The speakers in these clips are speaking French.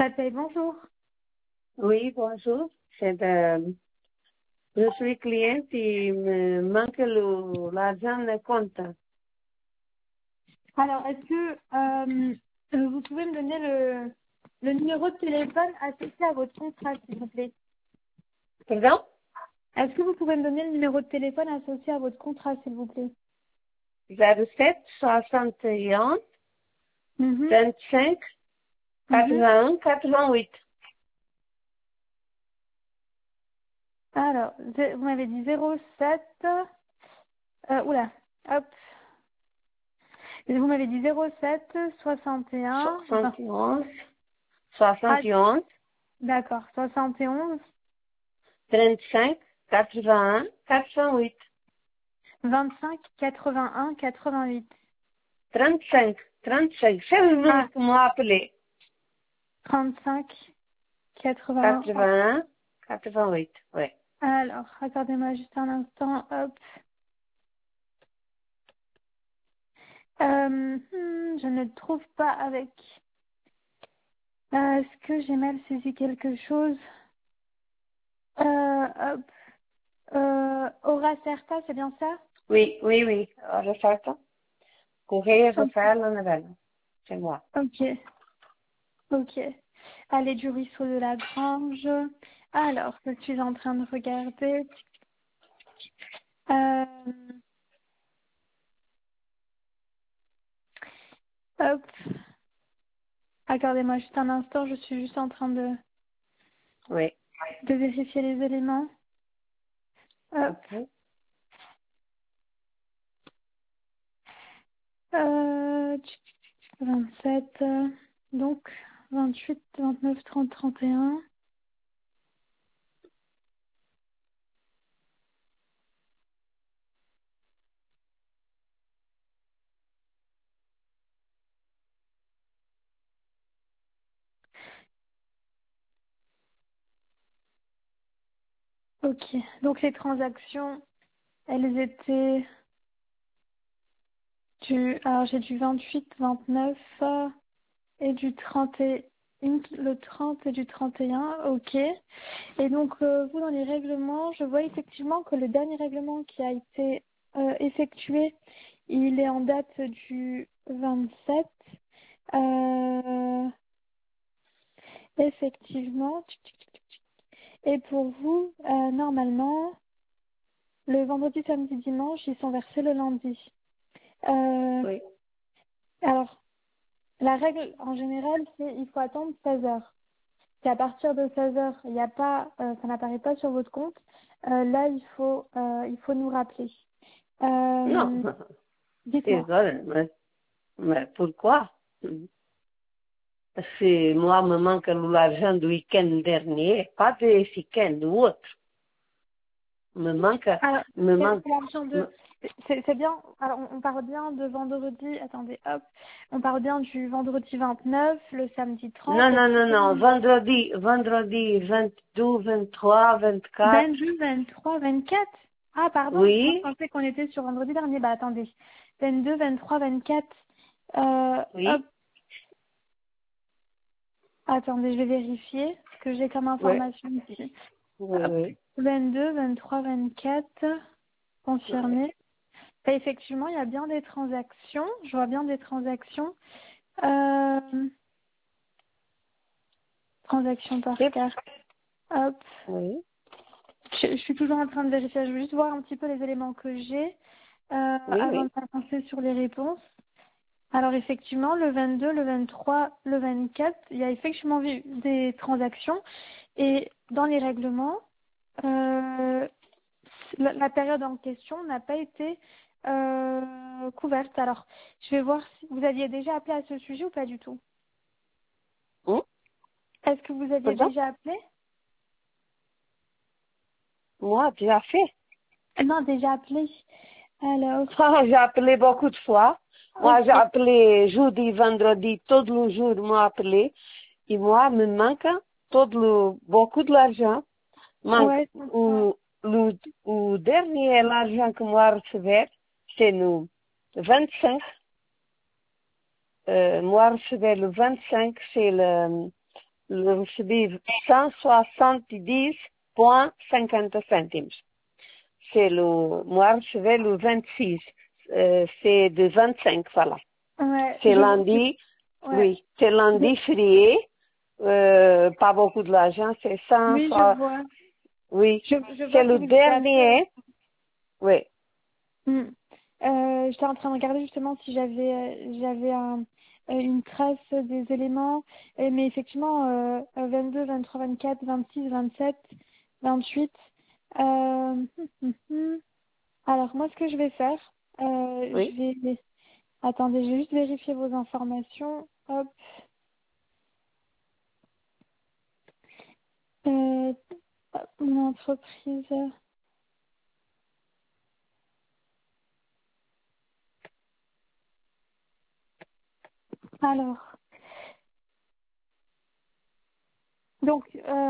Paye, bonjour. Oui, bonjour. Je suis cliente et me manque l'argent de compte. Alors, est-ce que vous pouvez me donner le numéro de téléphone associé à votre contrat, s'il vous plaît? Pardon? Est-ce que vous pouvez me donner le numéro de téléphone associé à votre contrat, s'il vous plaît? 07 61 Mhm, 25 mhm. 81 88. Alors, vous m'avez dit 07. Oula, hop. Vous m'avez dit 07 61. Enfin, 71 ah, 71 d'accord, 71 35 81 88. 25 81 88. 35 35. C'est le Ah, numéro que moi appelé. 35 81. 81 88. Oui. Alors, accordez-moi juste un instant. Hop. Je ne le trouve pas avec. Est-ce que j'ai mal saisi quelque chose? Hop. Aura Certa, c'est bien ça? Oui, oui, oui. Refaire Correia Rafael Novella. C'est moi. Ok. Ok. Allée du ruisseau de la Grange. Alors, je suis en train de regarder. Euh, hop. Accordez-moi juste un instant. Je suis juste en train Oui. de vérifier les éléments. Hop. Ok. 27, donc 28, 29, 30, 31. Ok, donc les transactions, elles étaient alors j'ai du 28, 29 et du 30 le 30 et du 31, ok. Et donc vous dans les règlements, je vois effectivement que le dernier règlement qui a été effectué, il est en date du 27. Euh, effectivement. Et pour vous, normalement, le vendredi, samedi, dimanche, ils sont versés le lundi. Euh, Oui. alors, la règle en général, c'est il faut attendre 16 heures. Si à partir de 16 heures, il n'y a pas, ça n'apparaît pas sur votre compte, là, il faut nous rappeler. Non. Dites-moi. Désolé, mais pourquoi? Si moi me manque l'argent du week-end dernier, pas de week-end ou autre. Me manque, Alors, me manque, c'est l'argent de... C'est bien, alors on parle bien de vendredi, attendez, hop, on parle bien du vendredi 29, le samedi 30 non, et non, non, le non, vendredi 22, 23, 24, 22, 23, 24. Ah, pardon, moi je oui, pensais qu'on était sur vendredi dernier. Bah attendez, 22, 23, 24. Hop, oui, attendez, je vais vérifier ce que j'ai comme oui, information ici. oui, Hop, oui, 22, 23, 24, oui. confirmé. Et effectivement, il y a bien des transactions. Je vois bien des transactions. Euh, transactions par C'est- carte. Hop. Oui, Je suis toujours en train de vérifier. Je veux juste voir un petit peu les éléments que j'ai oui, avant de oui. passer sur les réponses. Alors effectivement, le 22, le 23, le 24, il y a effectivement eu des transactions. Et dans les règlements, la période en question n'a pas été couverte. Alors, je vais voir si vous aviez déjà appelé à ce sujet ou pas du tout. Hum, Est-ce que vous aviez Pardon? déjà appelé? Moi, déjà fait. Non, déjà appelé. Alors, Ah, j'ai appelé beaucoup de fois. Moi, j'ai ok. appelé jeudi, vendredi, tout le jour, moi appelé. Et moi, me manque beaucoup de l'argent. Manque Ouais, je comprends. le, le dernier l'argent que moi receber, c'est le 25. Moi receber le 25, c'est le recebi 170,50 cêntimos. C'est le, moi, recevais le 26. C'est de 25, voilà. Ouais, C'est lundi, ouais. oui, c'est lundi férié. Pas beaucoup de l'argent, c'est 100, Oui, je vois. oui. Je C'est vois que le vous l'avez appelé. dernier, oui. Hmm. J'étais en train de regarder justement si j'avais une trace des éléments, mais effectivement 22, 23, 24, 26, 27, 28. Alors moi ce que je vais faire, Oui. attendez, je vais juste vérifier vos informations. Hop. Euh, Mon entreprise. Alors. Donc,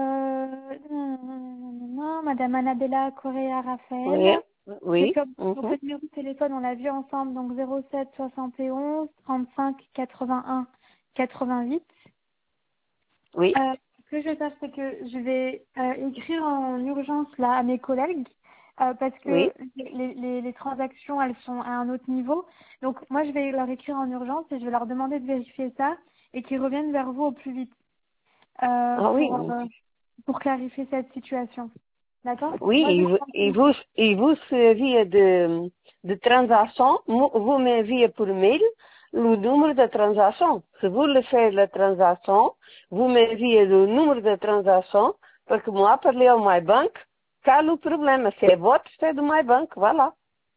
Madame Annabella Correa Oui, Raphaël. C'est oui, comme votre mhm, numéro de téléphone, on l'a vu ensemble, donc 07 71 35 81 88. oui, Ce que je vais faire, c'est que je vais écrire en urgence là à mes collègues parce oui. que les transactions, elles sont à un autre niveau. Donc, moi, je vais leur écrire en urgence et je vais leur demander de vérifier ça et qu'ils reviennent vers vous au plus vite euh, Ah oui, pour, euh, pour clarifier cette situation. D'accord? oui, Moi, je vais il vous servir de transaction, vous m'envoyez por mail le numéro de transaction. Si vous le faites la transaction, vous m'envoyez le numéro de transaction, parce que moi, parler à ma banque, quel est le problème? C'est votre, c'est de ma banque, voilà.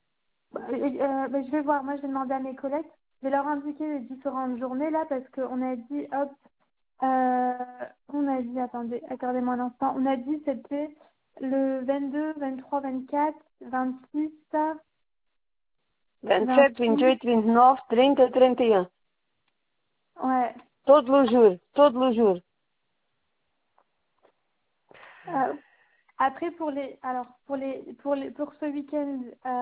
je vais voir. Moi, je vais demander à mes collègues. Je vais leur indiquer les différentes journées là parce qu'on a dit, hop, on a dit, attendez, accordez-moi un instant. On a dit c'était le 22, 23, 24, 26, 27, 28. 28, 29, 30, 31. Ouais. Todo le jour, todo le jour. Euh, Après pour ce week-end,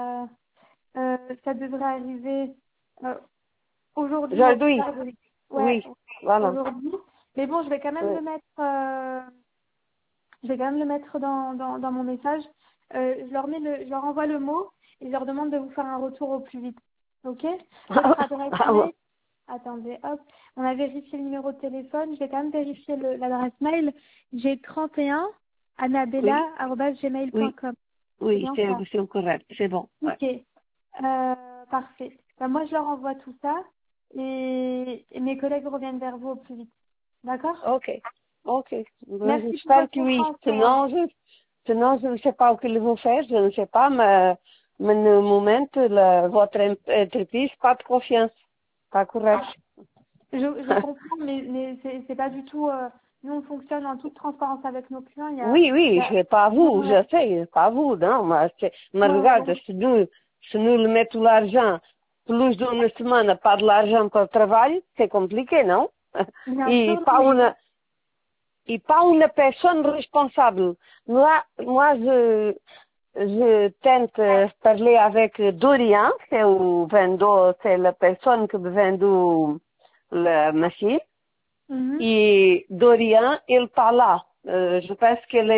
ça devrait arriver aujourd'hui au plus Aujourd'hui, tard. Ouais, oui, voilà. aujourd'hui. Mais bon, je vais quand même Oui. le mettre. Je vais quand même le mettre dans mon message. Je leur envoie le mot et je leur demande de vous faire un retour au plus vite. Ok? Votre adresse Ah, mail. Attendez, hop. On a vérifié le numéro de téléphone. Je vais quand même vérifier l'adresse mail. J'ai 31 oui, oui, annabella@gmail.com. C'est oui, bien ça. c'est correct, c'est bon. Ouais. Ok. Parfait. Ben, moi, je leur envoie tout ça et mes collègues reviennent vers vous au plus vite. D'accord? Ok, ok. Merci pour J'espère votre que oui. compréhension. Hein. Sinon, je ne sais pas ce qu'ils vont faire, je ne sais pas, mais le moment, votre entreprise, pas de confiance. Pas correct. Je comprends, mais c'est pas du tout. Nous, on fonctionne en toute transparence avec nos clients. Oui, Il y oui, a... c'est pas vous, Ouais, je sais, pas vous, non, mais ouais, regarde, si nous le mettons l'argent, plus d'une semaine, pas de l'argent pour le travail, c'est compliqué, non? bien Et sûr, pas mais une personne responsable. Moi, je tente parler avec Dorian, c'est c'est la personne qui vend la machine. mhm, Et Dorian, il pas là. Je pense qu'elle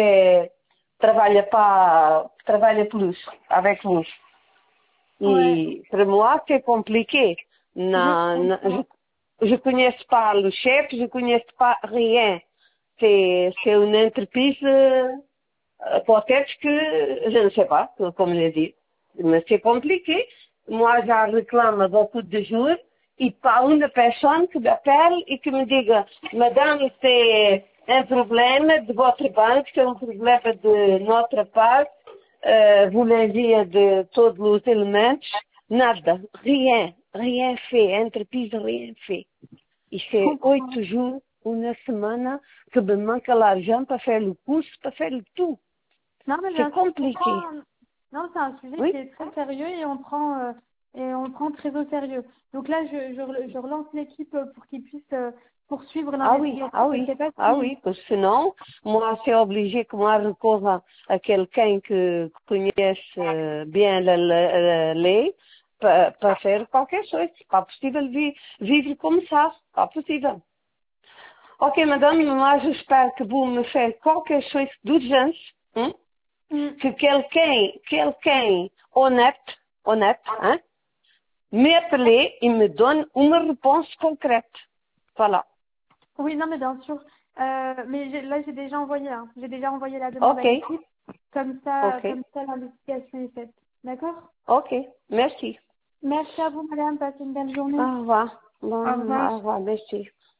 travaille plus avec nous. ouais, Et pour moi, c'est compliqué. je Non, non, comprends. je connais pas le chef, je connais pas rien. C'est une entreprise, peut-être que, je ne sais pas, comme je dis. Mais c'est compliqué. Moi, je réclame beaucoup de jours et pas une personne qui m'appelle et qui me dit, Madame, c'est un problème de votre banque, c'est un problème de notre part, vous l'enviez de tous les éléments, nada, rien fait, entreprise rien fait. Et Je c'est comprends. 8 jours, une semaine, que me manque l'argent pour faire le course, pour faire le tout. Non, mais C'est bien sûr, je compliqué. comprends. Non, c'est un sujet Oui? qui est très sérieux et on le prend très au sérieux. Donc là, je relance l'équipe pour qu'ils puissent poursuivre Ah oui, l'investigation. ah Je ne oui, sais pas ah si oui, parce que sinon, moi, c'est obligé que moi recours à quelqu'un que connaisse bien la lei pour faire quelque chose. C'est pas possible de vivre comme ça. Pas possible. Ok, madame, moi j'espère que vous me faites quelque chose d'urgence, hein, Mm. que quelqu'un honnête, hein, m'appelle et me donne une réponse concrète. Voilà. Oui, non, mais bien sûr. Mais là, j'ai déjà envoyé, hein. J'ai déjà envoyé la demande à Ok, l'équipe. ok, Comme ça, l'investigation est faite. D'accord? ok. Merci. Merci à vous, madame. Passez une belle journée. Au revoir. Au Bon, revoir. au revoir, merci.